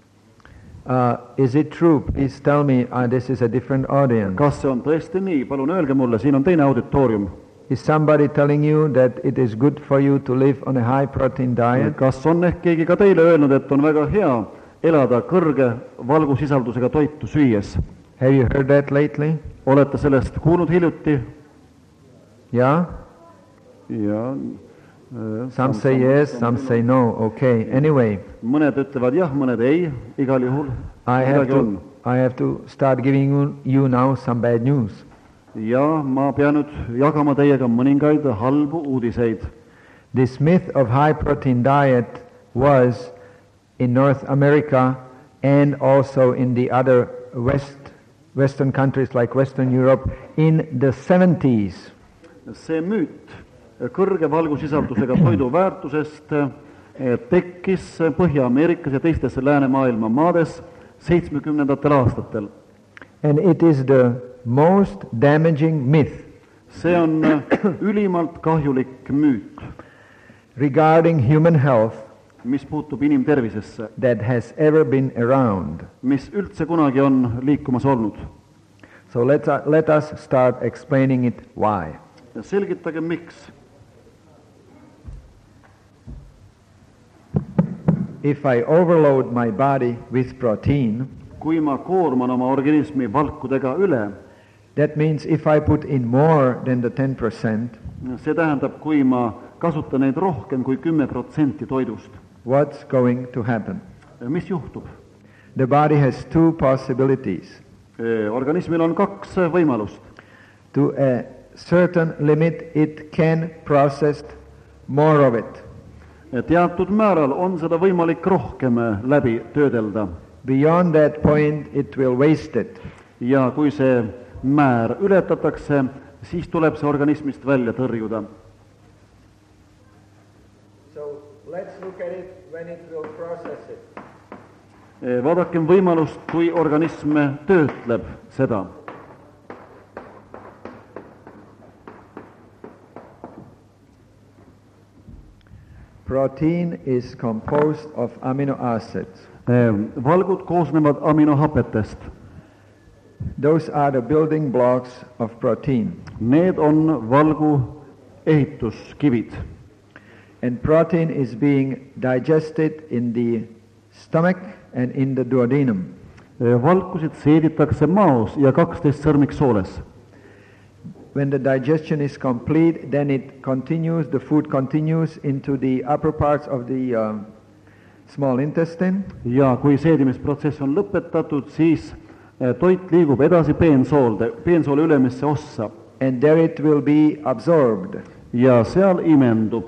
Speaker 1: Is it true? Please tell me, this is a different audience.
Speaker 2: Kas see on tõesti nii? Palun öelge mulle, siin on teine auditoorium.
Speaker 1: Is somebody telling you that it is good for you to live on a high protein diet?
Speaker 2: Kas on ehk keegi ka teile öelnud, et on väga hea elada kõrge valgusisaldusega toitu süües?
Speaker 1: Have you heard that lately?
Speaker 2: Olete sellest kuulnud hiljuti?
Speaker 1: Yeah?
Speaker 2: Ja.
Speaker 1: Some say yes, some say no. Okay. Anyway.
Speaker 2: Mõned ütlevad jah, mõned ei, igal juhul.
Speaker 1: I have to start giving you now some bad news.
Speaker 2: Ja ma pean nüüd jagama teiega mõningaid halbu uudiseid.
Speaker 1: This myth of high protein diet was in North America and also in the other Western countries like Western Europe in the 70s.
Speaker 2: See müüt kõrge valgusisaldusega toidu väärtusest tekkis Põhja-Ameerikas ja teistes läänemaailma maades 70. aastatel.
Speaker 1: And it is the most damaging myth
Speaker 2: See on ülimalt kahjulik müüt,
Speaker 1: regarding human health
Speaker 2: mis puutub inimtervisesse,
Speaker 1: that has ever been around.
Speaker 2: mis üldse kunagi on liikumas olnud.
Speaker 1: So let us start explaining it why.
Speaker 2: Selgitage, miks.
Speaker 1: If I overload my body with protein,
Speaker 2: Kui ma koorman oma organismi valkudega üle,
Speaker 1: that means if I put in more than the 10%,
Speaker 2: see tähendab, kui ma kasutan neid rohkem kui 10% toidust.
Speaker 1: what's going to happen?
Speaker 2: Mis juhtub?
Speaker 1: The body has two possibilities.
Speaker 2: Organismil on kaks võimalust.
Speaker 1: To a certain limit, it can process more of it.
Speaker 2: Teatud määral on seda võimalik rohkem läbi töödelda.
Speaker 1: Beyond that point, it will waste it.
Speaker 2: Ja kui see määr ületatakse, siis tuleb see organismist välja tõrjuda.
Speaker 1: So let's look at it when it will process it.
Speaker 2: Vaadakem võimalust, kui organism töötleb seda.
Speaker 1: Protein is composed of amino acids.
Speaker 2: Valgud koosnevad aminohapetest.
Speaker 1: Those are the building blocks of protein.
Speaker 2: Need on valgu ehituskivid.
Speaker 1: And protein is being digested in the stomach and in the duodenum.
Speaker 2: Valkusid seeditakse maos ja 12 sõrmiksooles.
Speaker 1: When the digestion is complete, then it continues, the food continues into the upper parts of the small intestine.
Speaker 2: Ja kui seedimisprotsess on lõpetatud, siis toit liigub edasi peensoole ülemisse ossa.
Speaker 1: And there it will be absorbed.
Speaker 2: Ja seal imendub.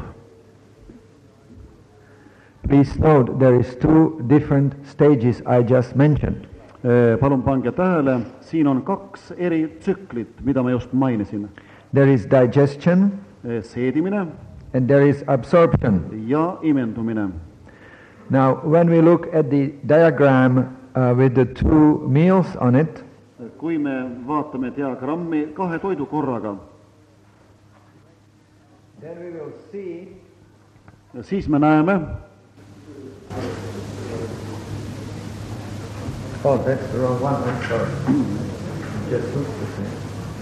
Speaker 1: Please note, there is two different stages I just mentioned.
Speaker 2: Palun pange tähele, siin on kaks eri tsüklit, mida ma just mainisin.
Speaker 1: There is digestion
Speaker 2: Seedimine
Speaker 1: and there is absorption.
Speaker 2: ja imendumine.
Speaker 1: Now, when we look at the diagram with the two meals on it,
Speaker 2: Kui me vaatame diagrammi kahe toidu korraga,
Speaker 1: then we will see
Speaker 2: siis me näeme,
Speaker 1: oh, that's the wrong one, I'm sorry. Just looks the same.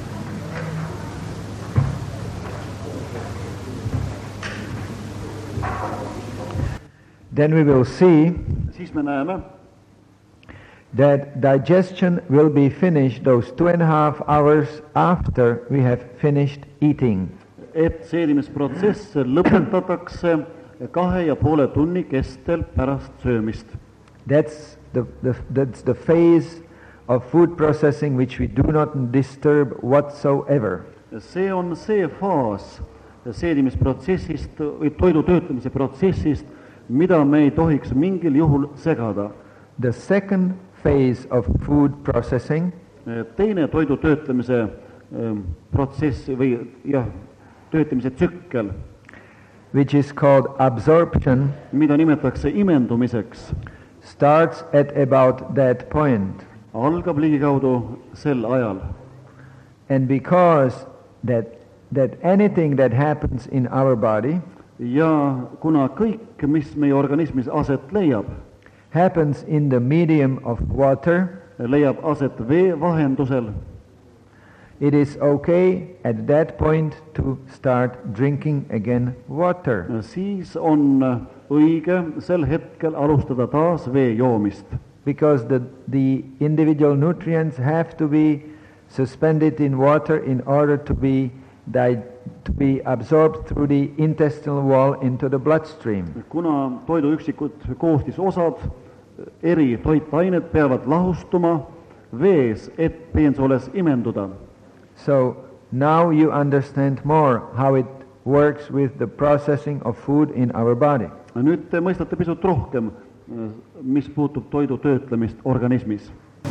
Speaker 1: Then we will see
Speaker 2: siis me näeme,
Speaker 1: that digestion will be finished those 2.5 hours after we have finished eating.
Speaker 2: et seedimisprotsess lõpetatakse 2,5 tunni kestel pärast söömist.
Speaker 1: That's the phase of food processing which we do not disturb whatsoever.
Speaker 2: See on see faas seedimisprotsessist või toidu töötlemise protsessist, mida me ei tohiks mingil juhul segada.
Speaker 1: The second phase of food processing
Speaker 2: Teine toidu töötlemise protsess või töötlemise tsükkel,
Speaker 1: which is called absorption,
Speaker 2: mida nimetatakse imendumiseks,
Speaker 1: starts at about that point.
Speaker 2: algab ligikaudu sel ajal.
Speaker 1: And because that anything that happens in our body
Speaker 2: Ja kuna kõik, mis meie organismis aset leiab,
Speaker 1: happens in the medium of water,
Speaker 2: leiab aset vee vahendusel,
Speaker 1: it is okay at that point to start drinking again water.
Speaker 2: siis on õige sel hetkel alustada taas vee joomist.
Speaker 1: Because the individual nutrients have to be suspended in water in order to be absorbed through the intestinal wall into the bloodstream.
Speaker 2: Kuna toidu üksikud koostisosad, eri toitained peavad lahustuma vees, et peensooles imenduda.
Speaker 1: So now you understand more how it works with the processing of food in our body.
Speaker 2: Nüüd te mõistate pisut rohkem, mis puutub toidu töötlemist organismis.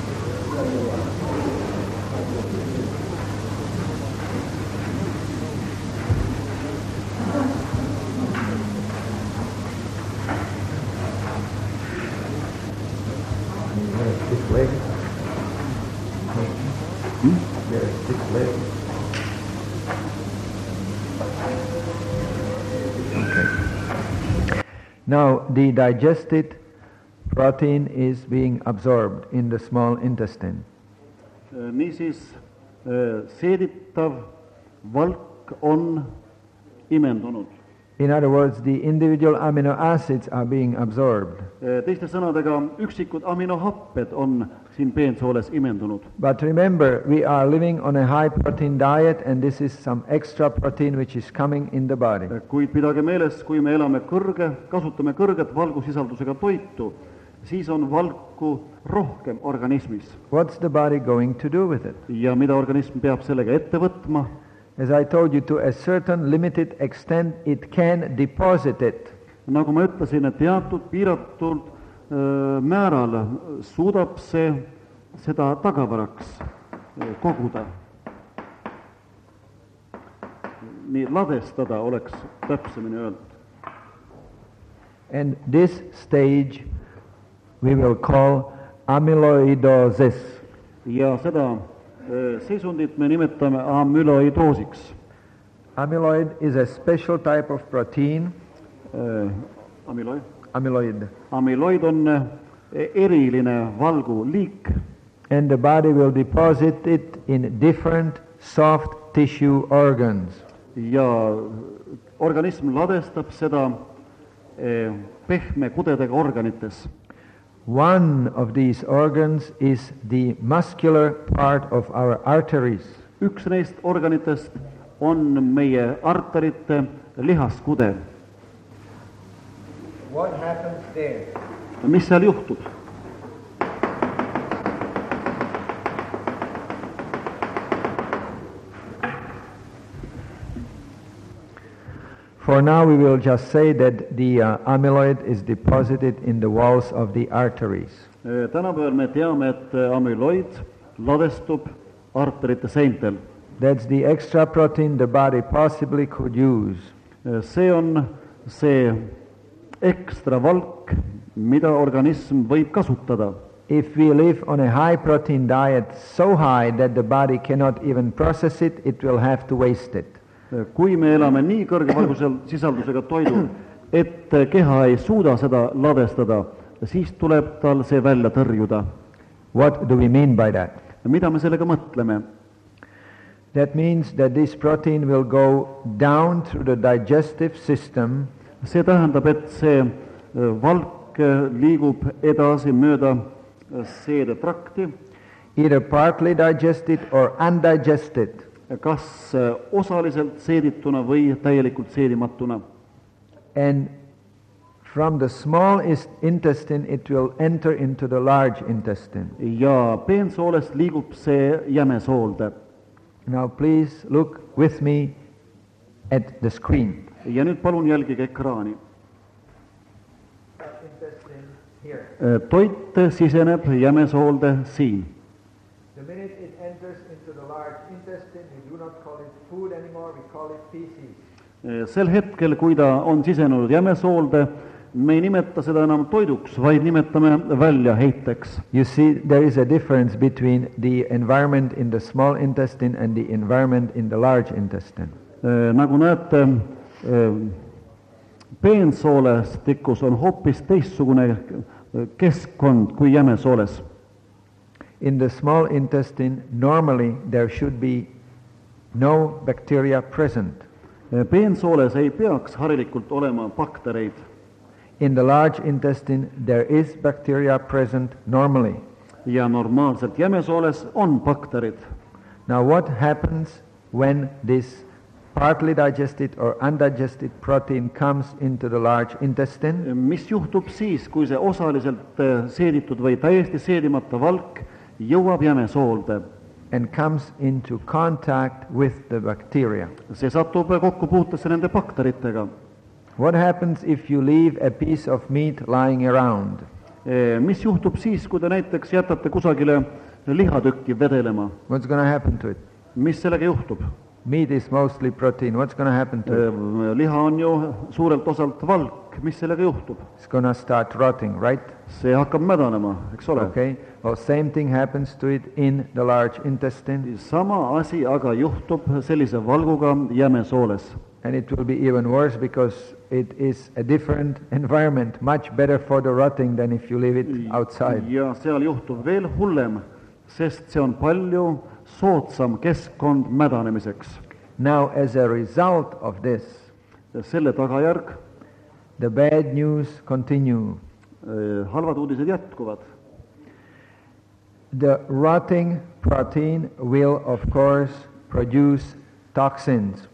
Speaker 1: Now the digested protein is being absorbed in the small intestine.
Speaker 2: Niisiis, seeditav valk on imendunud.
Speaker 1: In other words, the individual amino acids are being absorbed.
Speaker 2: Teiste sõnadega, üksikud aminohapped on siin peensooles imendunud.
Speaker 1: But remember, we are living on a high protein diet and this is some extra protein which is coming in the body.
Speaker 2: Kuid pidage meeles, kui me elame kasutame kõrget valgusisaldusega toitu, siis on valku rohkem organismis.
Speaker 1: What's the body going to do with it?
Speaker 2: Ja mida organism peab sellega ette võtma?
Speaker 1: As I told you, to a certain limited extent it can deposit it.
Speaker 2: Nagu ma ütlesin, et teatud piiratud määral suudab see seda tagavaraks koguda. Nii ladestada oleks täpsemini öeldud.
Speaker 1: And this stage we will call amyloidosis.
Speaker 2: Ja seda seisundit me nimetame amyloidoosiks.
Speaker 1: Amyloid is a special type of protein. Amyloid.
Speaker 2: Amyloid on eriline valgu liik.
Speaker 1: And the body will deposit it in different soft tissue organs.
Speaker 2: Ja organism ladestab seda pehme kudedega organites.
Speaker 1: One of these organs is the muscular part of our arteries.
Speaker 2: Üks neist organitest on meie arterite lihaskude.
Speaker 1: What happens there?
Speaker 2: Mis seal juhtub?
Speaker 1: For now we will just say that the amyloid is deposited in the walls of the arteries.
Speaker 2: Tänapäeval me teame, et amyloid ladestub arterite seintel.
Speaker 1: That's the extra protein the body possibly could use.
Speaker 2: See on see ekstra valk, mida organism võib kasutada.
Speaker 1: If we live on a high protein diet so high that the body cannot even process it, it will have to waste it.
Speaker 2: Kui me elame nii kõrge valgusisaldusega toidul, et keha ei suuda seda ladestada, siis tuleb tal see välja tõrjuda.
Speaker 1: What do we mean by that?
Speaker 2: Mida me sellega mõtleme?
Speaker 1: That means that this protein will go down through the digestive system.
Speaker 2: See tähendab, et see valk liigub edasi mööda seedetrakti.
Speaker 1: Either partly digested or undigested.
Speaker 2: Kas osaliselt seedituna või täielikult seedimatuna.
Speaker 1: And from the small intestine it will enter into the large intestine.
Speaker 2: Ja peensoolest liigub see jämesoolde.
Speaker 1: Now please look with me at the screen.
Speaker 2: Ja nüüd palun jälgige ekraani. Toit siseneb jämesoolde siin.
Speaker 1: The minute it enters into the large intestine, we do not call it food anymore, we call it feces.
Speaker 2: Sel hetkel, kui ta on sisenenud jämesoolde, me ei nimeta seda enam toiduks, vaid nimetame väljaheiteks.
Speaker 1: You see, there is a difference between the environment in the small intestine and the environment in the large intestine.
Speaker 2: Nagu näete, peensoolestikus on hoopis teistsugune keskkond kui jämesooles.
Speaker 1: In the small intestine, normally there should be no bacteria present.
Speaker 2: Peensooles ei peaks harilikult olema baktereid.
Speaker 1: In the large intestine, there is bacteria present normally.
Speaker 2: Ja normaalselt jämesooles on bakterid.
Speaker 1: Now what happens when this partly digested or undigested protein comes into the large intestine?
Speaker 2: Mis juhtub siis, kui see osaliselt seeditud või täiesti seedimata valk jõuab jämesoolde?
Speaker 1: and comes into contact with the bacteria.
Speaker 2: See satub kokkupuutesse nende bakteritega.
Speaker 1: What happens if you leave a piece of meat lying around?
Speaker 2: Mis juhtub siis, kui te näiteks jätate kusagile lihatükki vedelema?
Speaker 1: What's going to happen to it?
Speaker 2: Mis sellega juhtub?
Speaker 1: Meat is mostly protein. What's going to happen to it?
Speaker 2: Liha on ju suurelt osalt valk. Mis sellega juhtub?
Speaker 1: It's going to start rotting, right?
Speaker 2: See hakkab mädanema, eks ole?
Speaker 1: Okay. Well, same thing happens to it in the large intestine.
Speaker 2: Sama asi aga juhtub sellise valguga jämesooles.
Speaker 1: And it will be even worse because it is a different environment, much better for the rotting than if you leave it outside.
Speaker 2: Ja seal juhtub veel hullem, sest see on palju soodsam keskkond mädanemiseks.
Speaker 1: Now, as a result of this,
Speaker 2: selle tagajärg
Speaker 1: the bad news continue.
Speaker 2: Halvad uudised jätkuvad.
Speaker 1: The rotting protein will, of course, produce toxins.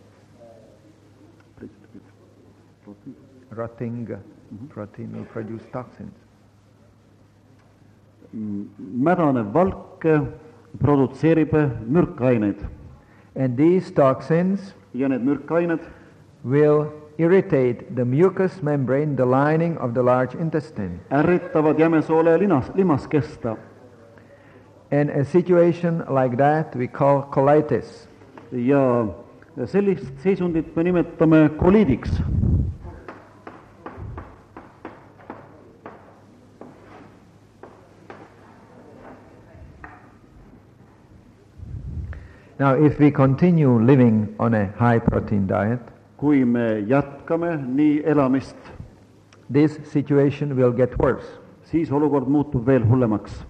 Speaker 1: Rotting protein will produce toxins.
Speaker 2: Mädanev valk produtseerib mürkaineid.
Speaker 1: And these toxins
Speaker 2: ja need mürkained
Speaker 1: will irritate the mucous membrane, the lining of the large intestine.
Speaker 2: Ärritavad jämesoole limaskesta.
Speaker 1: And a situation like that we call colitis.
Speaker 2: Ja sellist seisundit me nimetame koliidiks.
Speaker 1: Now, if we continue living on a high protein diet,
Speaker 2: kui me jätkame nii elamist,
Speaker 1: this situation will get worse.
Speaker 2: Siis olukord muutub veel hullemaks.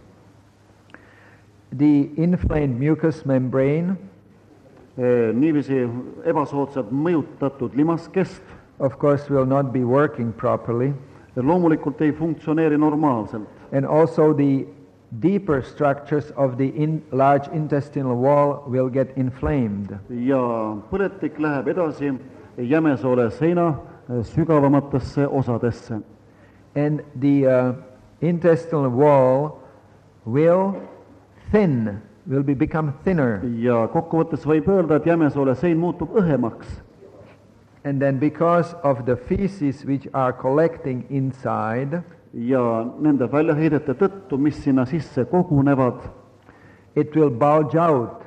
Speaker 1: The inflamed mucous membrane,
Speaker 2: niiviisi ebasoodsalt mõjutatud limaskest,
Speaker 1: of course, will not be working properly.
Speaker 2: Loomulikult ei funktsioneeri normaalselt.
Speaker 1: And also the deeper structures of the large intestinal wall will get inflamed.
Speaker 2: Ja põletik läheb edasi jämesoole seina sügavamatesse osadesse.
Speaker 1: And the intestinal wall will become thinner.
Speaker 2: Ja kokkuvõttes võib öelda, et jämesoole sein muutub õhemaks.
Speaker 1: And then because of the feces which are collecting inside,
Speaker 2: ja nende väljaheidete tõttu, mis sinna sisse kogunevad,
Speaker 1: it will bulge out.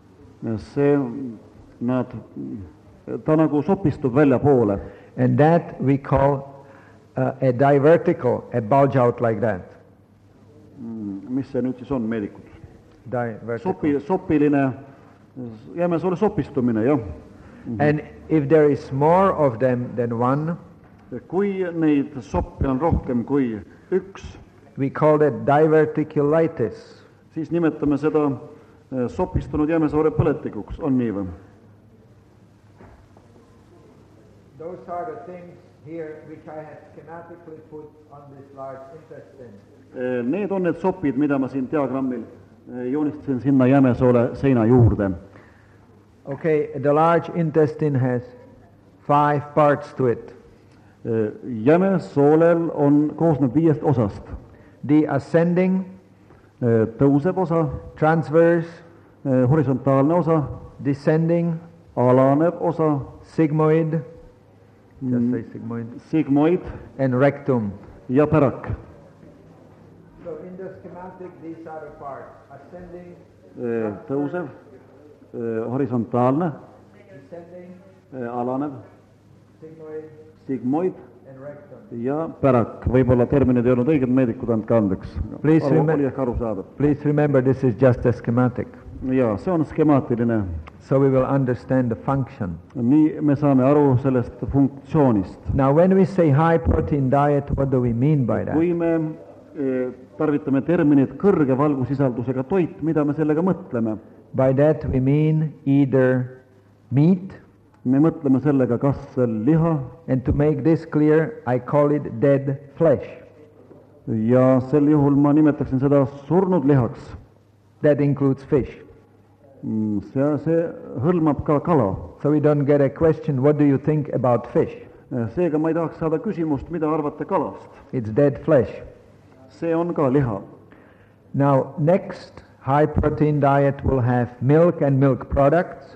Speaker 2: Ta nagu sopistub väljapoole.
Speaker 1: And that we call a diverticle, a bulge out like that.
Speaker 2: Mis see nüüd siis on, meedikud?
Speaker 1: Diverticle.
Speaker 2: Sopiline jämesoole sopistumine, jah.
Speaker 1: And if there is more of them than one,
Speaker 2: kui neid soppi on rohkem kui üks,
Speaker 1: we call it diverticulitis.
Speaker 2: Siis nimetame seda sopistunud jämesoole põletikuks, on nii või?
Speaker 1: Those are the things here which I have schematically put on this large intestine.
Speaker 2: Need on need sopid, mida ma siin diagrammil joonistasin sinna jämesoole seina juurde.
Speaker 1: Okay, the large intestine has 5 parts to it.
Speaker 2: Jämesoolel koosneb 5 osast.
Speaker 1: The ascending,
Speaker 2: tõusev osa,
Speaker 1: transverse,
Speaker 2: horisontaalne osa,
Speaker 1: descending,
Speaker 2: alanev osa,
Speaker 1: sigmoid, just say sigmoid,
Speaker 2: sigmoid
Speaker 1: and rectum.
Speaker 2: Ja pärak.
Speaker 1: So in the schematic these are the parts. Ascending,
Speaker 2: tõusev, horisontaalne,
Speaker 1: descending,
Speaker 2: alanev,
Speaker 1: sigmoid,
Speaker 2: sigmoid
Speaker 1: and rectum.
Speaker 2: Ja pärak. Võib-olla terminid ei olnud õiged, meedikud andke andeks. Oli ehk aru saada.
Speaker 1: Please remember this is just a schematic.
Speaker 2: Ja, see on skemaatiline.
Speaker 1: So we will understand the function.
Speaker 2: Nii me saame aru sellest funktsioonist.
Speaker 1: Now when we say high protein diet, what do we mean by that?
Speaker 2: Kui me tarvitame terminit kõrge valgusisaldusega toit, mida me sellega mõtleme?
Speaker 1: By that we mean either meat,
Speaker 2: me mõtleme sellega kas liha,
Speaker 1: and to make this clear, I call it dead flesh.
Speaker 2: Ja sel juhul ma nimetaksin seda surnud lihaks.
Speaker 1: That includes fish.
Speaker 2: See hõlmab ka kala.
Speaker 1: So we don't get a question, what do you think about fish?
Speaker 2: Seega ma ei tahaks saada küsimust, mida arvate kalast.
Speaker 1: It's dead flesh.
Speaker 2: See on ka liha.
Speaker 1: Now next high protein diet will have milk and milk products.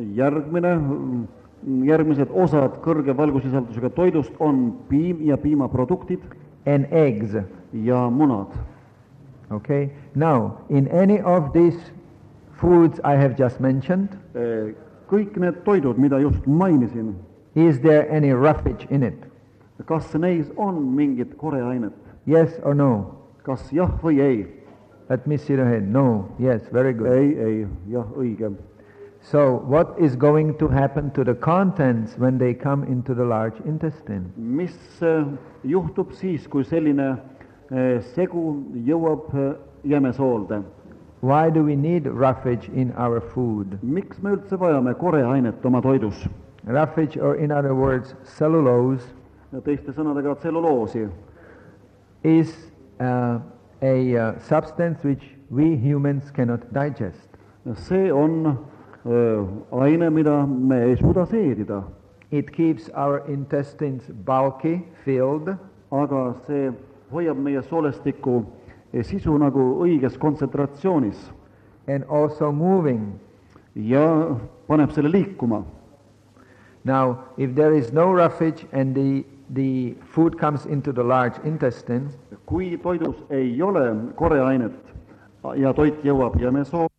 Speaker 2: Järgmised osad kõrge valgusisaldusega toidust on piim ja piimaproduktid
Speaker 1: and eggs
Speaker 2: ja munad.
Speaker 1: Okay, now in any of these foods I have just mentioned,
Speaker 2: kõik need toidud, mida just mainisin,
Speaker 1: is there any roughage in it?
Speaker 2: Kas neis on mingit koreainet?
Speaker 1: Yes or no?
Speaker 2: Kas jah või ei?
Speaker 1: Let me see the head. No, yes, very good.
Speaker 2: Ei, jah, õige.
Speaker 1: So what is going to happen to the contents when they come into the large intestine?
Speaker 2: Mis juhtub siis, kui selline segu jõuab jämesoolde?
Speaker 1: Why do we need roughage in our food?
Speaker 2: Miks me üldse vajame koreainet oma toidus?
Speaker 1: Roughage, or in other words, cellulose,
Speaker 2: teiste sõnadega tselluloosi,
Speaker 1: is a substance which we humans cannot digest.
Speaker 2: See on aine, mida me ei suuda seedida.
Speaker 1: It keeps our intestines bulky, filled,
Speaker 2: aga see hoiab meie soolestiku sisu nagu õiges kontsentratsioonis.
Speaker 1: And also moving.
Speaker 2: Ja paneb selle liikuma.
Speaker 1: Now, if there is no roughage and the food comes into the large intestine,
Speaker 2: kui toidus ei ole koreainet ja toit jõuab jämesoolde,